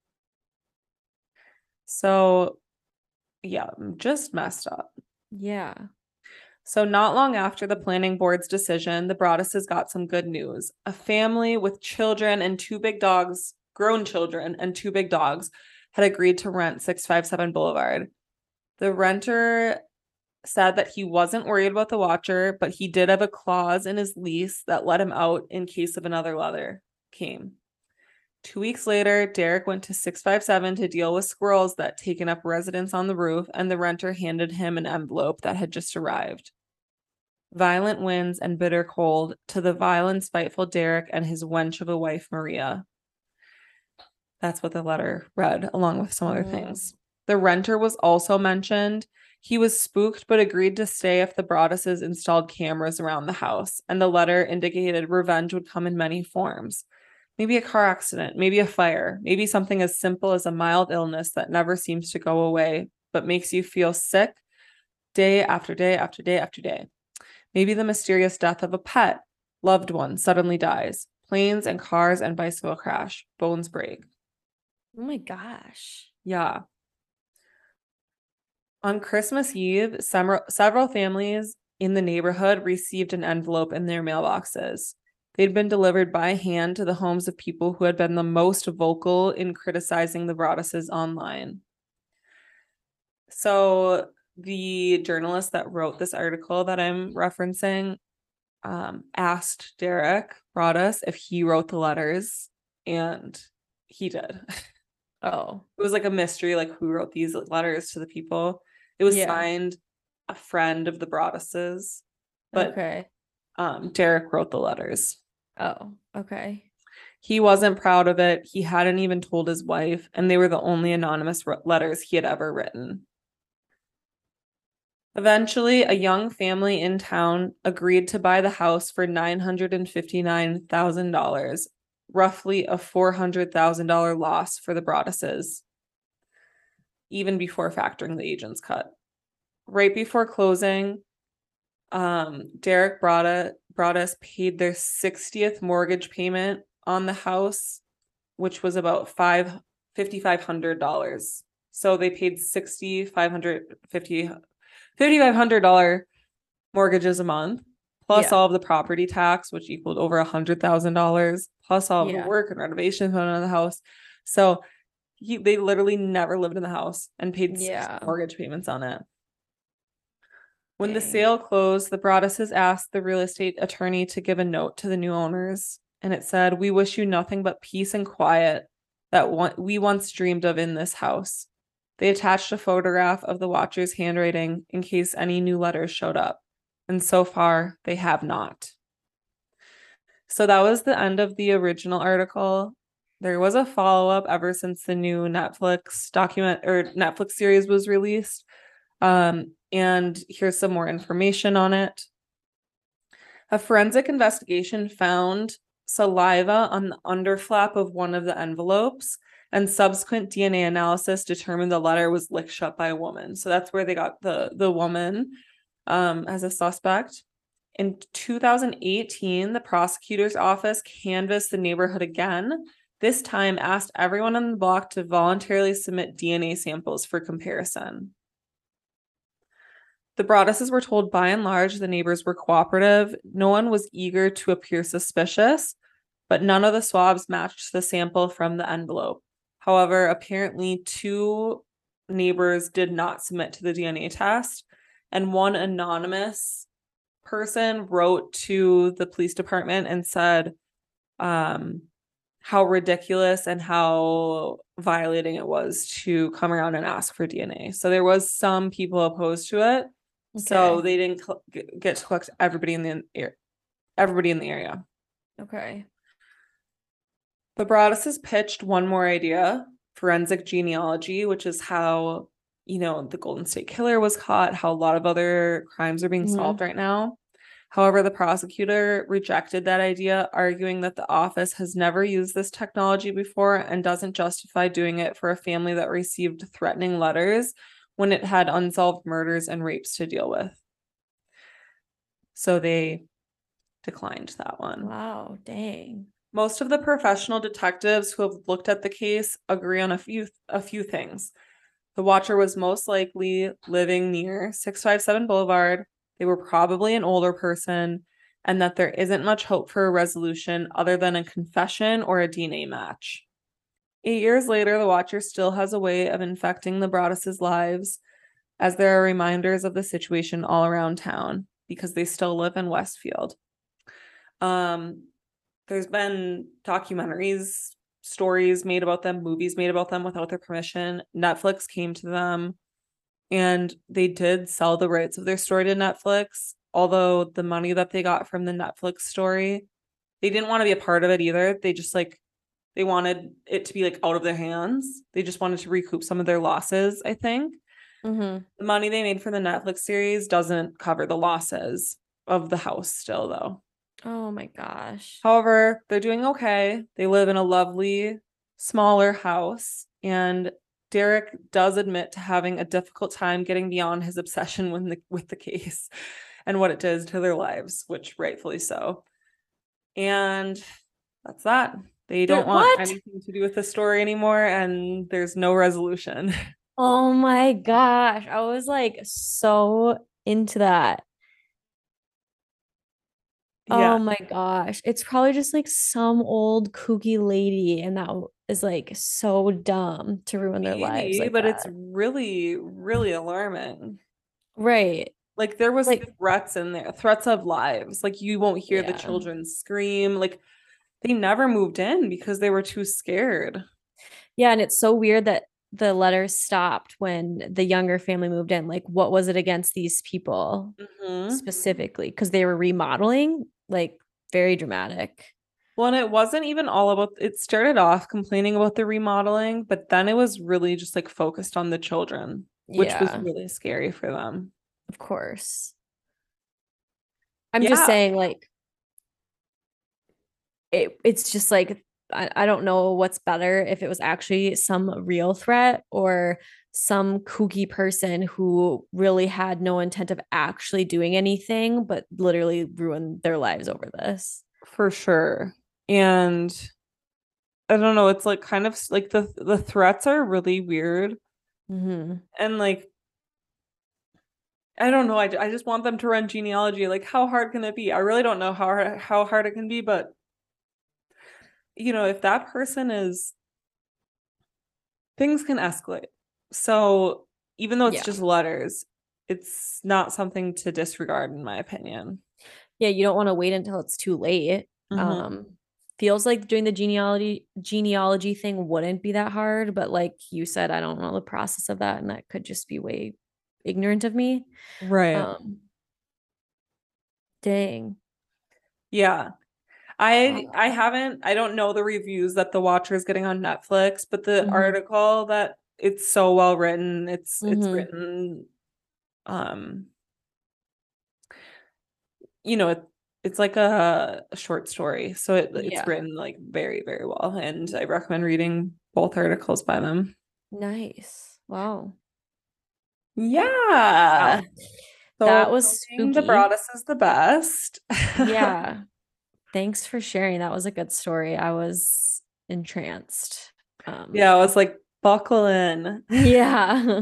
So, yeah, just messed up. Yeah. So not long after the planning board's decision, the Broadduses got some good news. A family with children and 2 big dogs, grown children and 2 big dogs, had agreed to rent 657 Boulevard. The renter said that he wasn't worried about the watcher, but he did have a clause in his lease that let him out in case of another letter came. 2 weeks later, Derek went to 657 to deal with squirrels that taken up residence on the roof, and the renter handed him an envelope that had just arrived. Violent winds and bitter cold to the vile and spiteful Derek and his wench of a wife, Maria. That's what the letter read, along with some other things. The renter was also mentioned. He was spooked but agreed to stay if the Broadduses installed cameras around the house, and the letter indicated revenge would come in many forms. Maybe a car accident, maybe a fire, maybe something as simple as a mild illness that never seems to go away, but makes you feel sick day after day after day after day. Maybe the mysterious death of a pet, loved one suddenly dies. Planes and cars and bicycle crash, bones break. Oh my gosh. Yeah. On Christmas Eve, several families in the neighborhood received an envelope in their mailboxes. They'd been delivered by hand to the homes of people who had been the most vocal in criticizing the Broadduses online. So the journalist that wrote this article that I'm referencing asked Derek Broaddus if he wrote the letters, and he did. Oh. It was like a mystery, like who wrote these letters to the people. It was signed a friend of the Broadduses, but Derek wrote the letters. Oh, okay. He wasn't proud of it. He hadn't even told his wife, and they were the only anonymous letters he had ever written. Eventually, a young family in town agreed to buy the house for $959,000, roughly a $400,000 loss for the Broadduses, even before factoring the agent's cut. Right before closing, Derek Broaddus paid their 60th mortgage payment on the house, which was about $5,500. So they paid $5,500 mortgages a month, plus Yeah. all of the property tax, which equaled over $100,000, plus all of the Yeah. work and renovations done on the house. So they literally never lived in the house and paid Yeah. mortgage payments on it. When the Dang. sale closed, the Broadduses asked the real estate attorney to give a note to the new owners, and it said, "We wish you nothing but peace and quiet that we once dreamed of in this house." They attached a photograph of the watcher's handwriting in case any new letters showed up, and so far they have not. So that was the end of the original article. There was a follow-up ever since the new Netflix series was released. And here's some more information on it. A forensic investigation found saliva on the underflap of one of the envelopes, and subsequent DNA analysis determined the letter was licked shut by a woman. So that's where they got the woman as a suspect. In 2018, the prosecutor's office canvassed the neighborhood again, this time asked everyone on the block to voluntarily submit DNA samples for comparison. The Broadduses were told by and large the neighbors were cooperative. No one was eager to appear suspicious, but none of the swabs matched the sample from the envelope. However, apparently 2 neighbors did not submit to the DNA test, and one anonymous person wrote to the police department and said how ridiculous and how violating it was to come around and ask for DNA. So there was some people opposed to it. So they didn't get to collect everybody in the area. Okay. The Broadduses pitched one more idea, forensic genealogy, which is how, the Golden State Killer was caught, how a lot of other crimes are being solved right now. However, the prosecutor rejected that idea, arguing that the office has never used this technology before and doesn't justify doing it for a family that received threatening letters when it had unsolved murders and rapes to deal with. So they declined that one. Wow, dang. Most of the professional detectives who have looked at the case agree on a few things. The watcher was most likely living near 657 Boulevard. They were probably an older person, and that there isn't much hope for a resolution other than a confession or a DNA match. 8 years later, the watcher still has a way of infecting the Broadduses' lives, as there are reminders of the situation all around town because they still live in Westfield. There's been documentaries, stories made about them, movies made about them without their permission. Netflix came to them and they did sell the rights of their story to Netflix, although the money that they got from the Netflix story, they didn't want to be a part of it either. They just they wanted it to be out of their hands. They just wanted to recoup some of their losses, I think. The money they made for the Netflix series doesn't cover the losses of the house still, though. Oh my gosh. However, they're doing okay. They live in a lovely, smaller house, and Derek does admit to having a difficult time getting beyond his obsession with the case and what it does to their lives, which rightfully so. And that's that. They don't want anything to do with the story anymore, and there's no resolution. Oh my gosh. I was so into that. Yeah. Oh my gosh. It's probably just some old kooky lady, and that is so dumb to ruin their lives Maybe, like but it's that. really, really alarming. Right. There was threats in there, threats of lives. You won't hear the Yeah. children scream. They never moved in because they were too scared. Yeah, and it's so weird that the letters stopped when the younger family moved in. What was it against these people specifically? Because they were remodeling, very dramatic. Well, and it wasn't even all about it. Started off complaining about the remodeling, but then it was really just focused on the children, which was really scary for them. Of course. I'm just Yeah, saying, like, it's just like I don't know what's better, if it was actually some real threat or some kooky person who really had no intent of actually doing anything, but literally ruined their lives over this. for sure. And I don't know, it's like kind of like the threats are really weird. Hmm. And like I don't know, I just want them to run genealogy. Like how hard can it be? I really don't know how hard it can be, but if that person is things can escalate. So even though it's Yeah. just letters, it's not something to disregard in my opinion. Yeah, you don't want to wait until it's too late. Hmm. Feels like doing the genealogy thing wouldn't be that hard, but like you said, I don't know the process of that, and that could just be way ignorant of me. Right. Um, dang. Yeah. I Wow. haven't I don't know the reviews that The Watcher is getting on Netflix, but the Hmm. article that it's so well written. It's Hmm. written um you know it it's like a short story. So it's Yeah. written like very, very well. And I recommend reading both articles by them. Nice. Wow. Yeah. Wow. That So was King the spooky. Broaddus is the best. Yeah. Thanks for sharing. That was a good story. I was entranced. Um, Yeah, I was like, buckle in. yeah.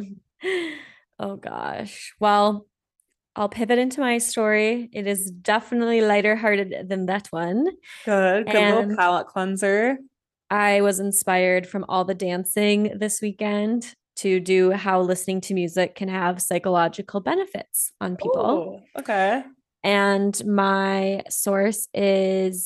Oh gosh. Well, I'll pivot into my story. It is definitely lighter hearted than that one. Good little And palate cleanser. I was inspired from all the dancing this weekend to do how listening to music can have psychological benefits on people. Oh, okay. And my source is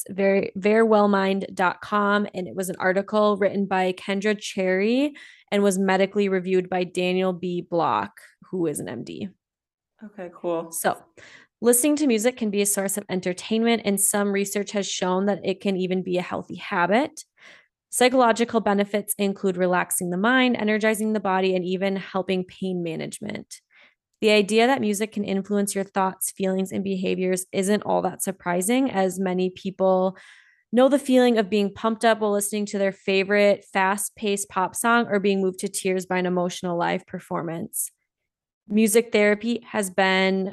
verywellmind.com. And it was an article written by Kendra Cherry and was medically reviewed by Daniel B. Block, who is an MD. Okay, cool. So, listening to music can be a source of entertainment, and some research has shown that it can even be a healthy habit. Psychological benefits include relaxing the mind, energizing the body, and even helping pain management. The idea that music can influence your thoughts, feelings, and behaviors isn't all that surprising, as many people know the feeling of being pumped up while listening to their favorite fast paced pop song or being moved to tears by an emotional live performance. Music therapy has been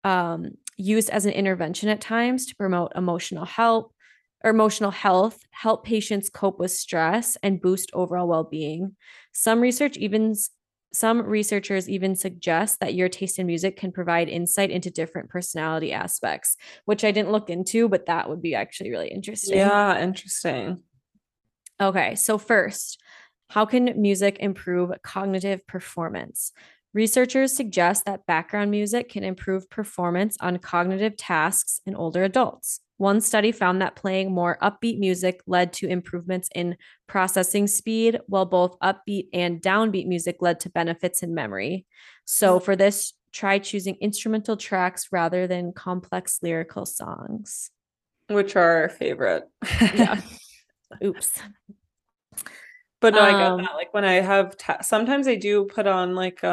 used as an intervention at times to promote emotional health, help patients cope with stress, and boost overall well-being. Some research even some researchers even suggest that your taste in music can provide insight into different personality aspects, which I didn't look into, but that would be actually really interesting. Yeah, interesting. Okay, so first, how can music improve cognitive performance? Researchers suggest that background music can improve performance on cognitive tasks in older adults. One study found that playing more upbeat music led to improvements in processing speed, while both upbeat and downbeat music led to benefits in memory. So, for this, try choosing instrumental tracks rather than complex lyrical songs. Which are our favorite. Yeah. Oops. But no, I get Um, that. Like when I have sometimes I do put on like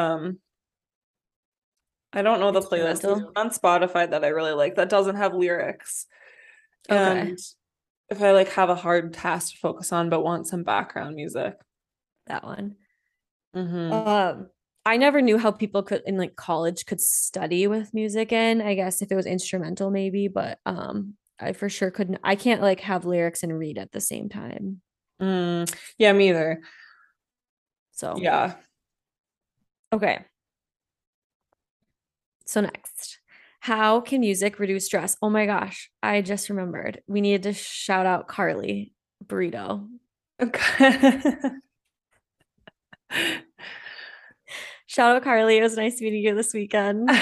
I don't know the playlist. There's instrumental. one on Spotify that I really like that doesn't have lyrics. Okay, And if I like have a hard task to focus on but want some background music. that one. Hmm. Um, I never knew how people could in like college could study with music in. I guess if it was instrumental, maybe, but I for sure couldn't. I can't like have lyrics and read at the same time. Yeah, me either. So, Yeah. okay. So next, how can music reduce stress? Oh my gosh, I just remembered. We needed to shout out Carly Burrito. Okay. Shout out Carly. It was nice meeting you this weekend.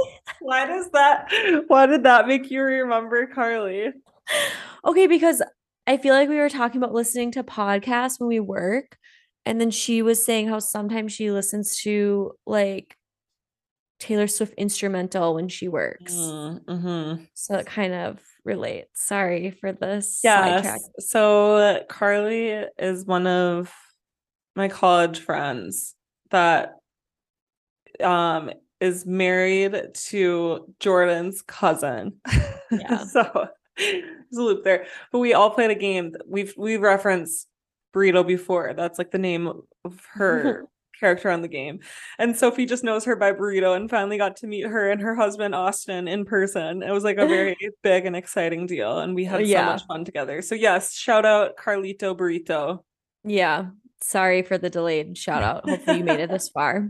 Why did that make you remember Carly? Okay, because I feel like we were talking about listening to podcasts when we work, and then she was saying how sometimes she listens to like Taylor Swift instrumental when she works. Mm-hmm. So it kind of relates. Sorry for the sidetrack. Yes. So Carly is one of my college friends that is married to Jordan's cousin. Yeah. So there's a loop there. But we all played a game. We've referenced Burrito before. That's like the name of her character on the game. And Sophie just knows her by Burrito and finally got to meet her and her husband Austin in person. It was like a very big and exciting deal. And we had so Yeah. much fun together. So yes, shout out Carlito Burrito. Yeah. Sorry for the delayed shout out. Hopefully you made it this far.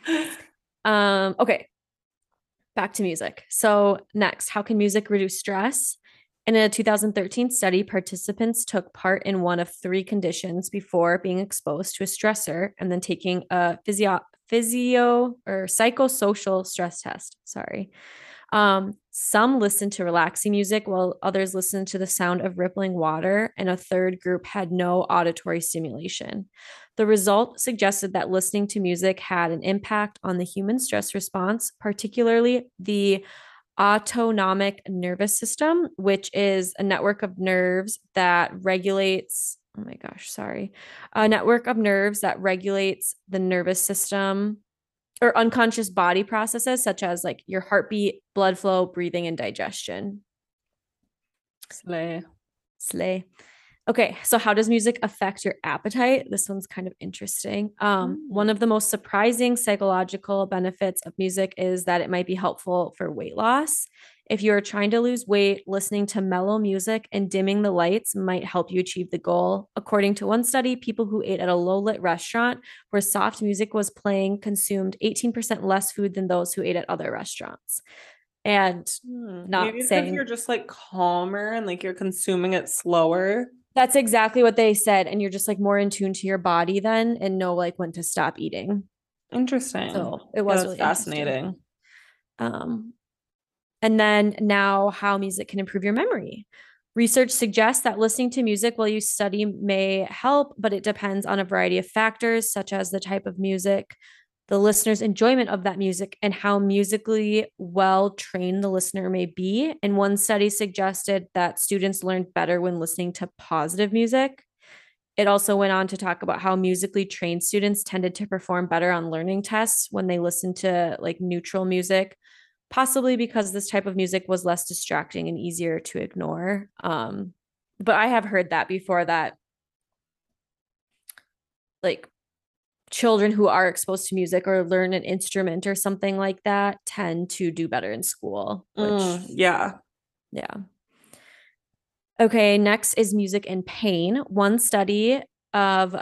Okay. Back to music. So next, how can music reduce stress? In a 2013 study, participants took part in one of three conditions before being exposed to a stressor and then taking a physio or psychosocial stress test. Sorry. Some listened to relaxing music while others listened to the sound of rippling water, and a third group had no auditory stimulation. The result suggested that listening to music had an impact on the human stress response, particularly the autonomic nervous system, which is a network of nerves that regulates, oh my gosh, sorry, a network of nerves that regulates the nervous system or unconscious body processes such as like your heartbeat, blood flow, breathing, and digestion. Slay. Slay. Okay, so how does music affect your appetite? This one's kind of interesting. One of the most surprising psychological benefits of music is that it might be helpful for weight loss. If you're trying to lose weight, listening to mellow music and dimming the lights might help you achieve the goal. According to one study, people who ate at a low lit restaurant where soft music was playing consumed 18% less food than those who ate at other restaurants. And not Maybe because saying you're just like calmer and like you're consuming it slower. that's exactly what they said. And you're just like more in tune to your body then and know like when to stop eating. Interesting. So it Yeah, was that's really interesting. fascinating. Um, and then now how music can improve your memory. Research suggests that listening to music while you study may help, but it depends on a variety of factors, such as the type of music, the listener's enjoyment of that music, and how musically well trained the listener may be. And one study suggested that students learned better when listening to positive music. It also went on to talk about how musically trained students tended to perform better on learning tests when they listened to like neutral music, possibly because this type of music was less distracting and easier to ignore. But I have heard that before that like children who are exposed to music or learn an instrument or something like that tend to do better in school, which, Yeah. yeah. Okay, next is music and pain. One study of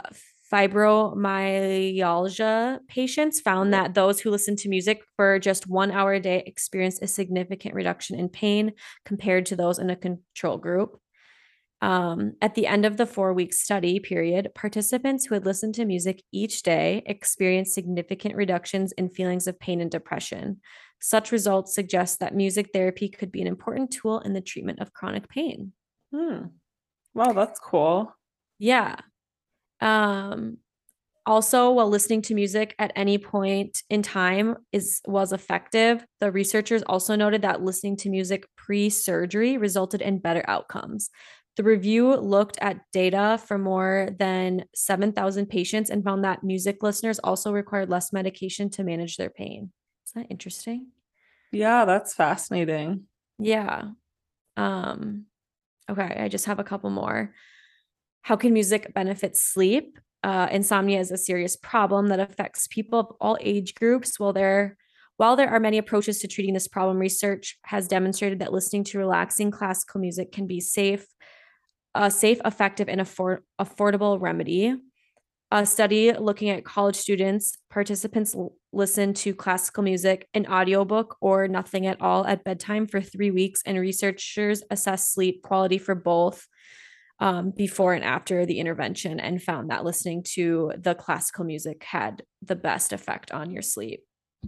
fibromyalgia patients found that those who listened to music for just 1 hour a day experienced a significant reduction in pain compared to those in a control group. At the end of the 4 week study period, participants who had listened to music each day experienced significant reductions in feelings of pain and depression. Such results suggest that music therapy could be an important tool in the treatment of chronic pain. Wow, that's cool. Yeah. Um, Also, while listening to music at any point in time was effective, the researchers also noted that listening to music pre-surgery resulted in better outcomes. The review looked at data from more than 7,000 patients and found that music listeners also required less medication to manage their pain. Is that interesting? Yeah, that's fascinating. Yeah. Um, okay, I just have a couple more. How can music benefit sleep? Insomnia is a serious problem that affects people of all age groups. While there are many approaches to treating this problem, research has demonstrated that listening to relaxing classical music can be a safe, effective, and affordable remedy. A study looking at college students, participants listened to classical music, an audiobook, or nothing at all at bedtime for 3 weeks, and researchers assessed sleep quality for both before and after the intervention and found that listening to the classical music had the best effect on your sleep.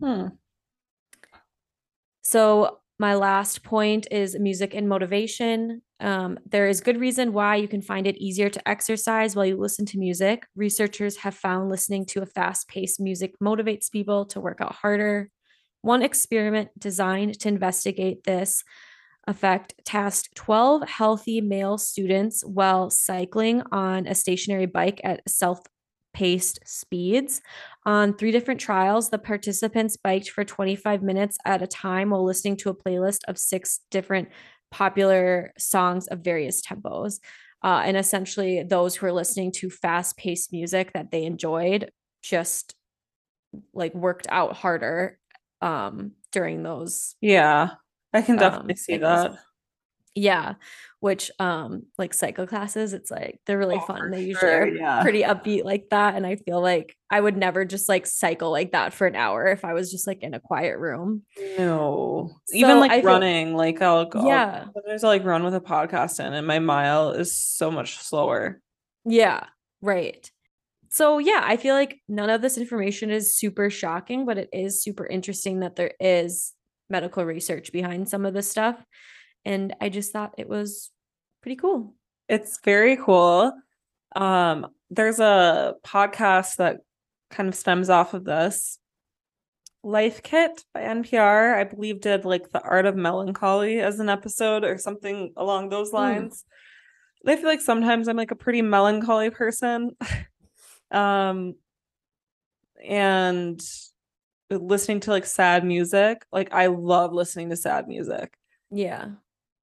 So my last point is music and motivation. There is good reason why you can find it easier to exercise while you listen to music. Researchers have found listening to a fast-paced music motivates people to work out harder. One experiment designed to investigate this effect tasked 12 healthy male students while cycling on a stationary bike at self paced speeds. On 3 different trials, the participants biked for 25 minutes at a time while listening to a playlist of 6 different popular songs of various tempos. And essentially, those who are listening to fast paced music that they enjoyed just like worked out harder during those. Yeah, I can definitely see cycles. that. Yeah, which like cycle classes, it's like they're really Oh, fun. for They usually sure, are yeah. pretty upbeat like that. And I feel like I would never just like cycle like that for an hour if I was just like in a quiet room. No, even So like I feel, running, like yeah, sometimes I'll like run with a podcast in, and my mile is so much slower. yeah, right. So yeah, I feel like none of this information is super shocking, but it is super interesting that there is medical research behind some of this stuff. And I just thought it was pretty cool. It's very cool. There's a podcast that kind of stems off of this. Life Kit by NPR, I believe, did like The Art of Melancholy as an episode or something along those lines. I feel like sometimes I'm like a pretty melancholy person. Um, and listening to like sad music, like I love listening to sad music. Yeah.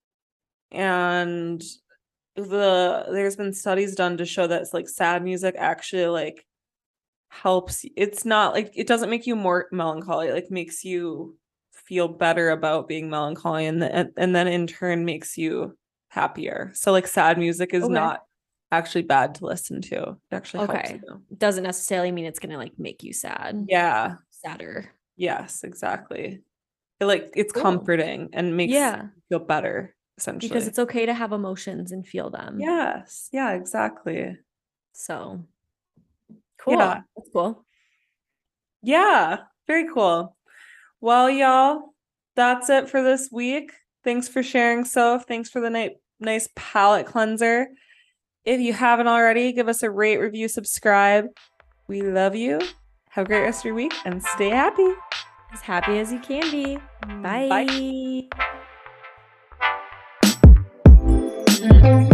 And there's been studies done to show that it's like sad music actually like helps. It's not like it doesn't make you more melancholy, it like makes you feel better about being melancholy, and then in turn makes you happier. So like sad music is Okay. not actually bad to listen to. It actually helps Okay. you. Doesn't necessarily mean it's gonna like make you sad. Yeah. Sadder. Yes, exactly. It's Cool. comforting and makes Yeah. you feel better, Because essentially. it's okay to have emotions and feel them. Yes. Yeah, exactly. So cool. Yeah. That's cool. Yeah. Very cool. Well, y'all, that's it for this week. Thanks for sharing, Soph. Thanks for the nice palate cleanser. If you haven't already, give us a rate, review, subscribe. We love you. Have a great rest of your week and stay happy. As happy as you can be. Bye. Bye.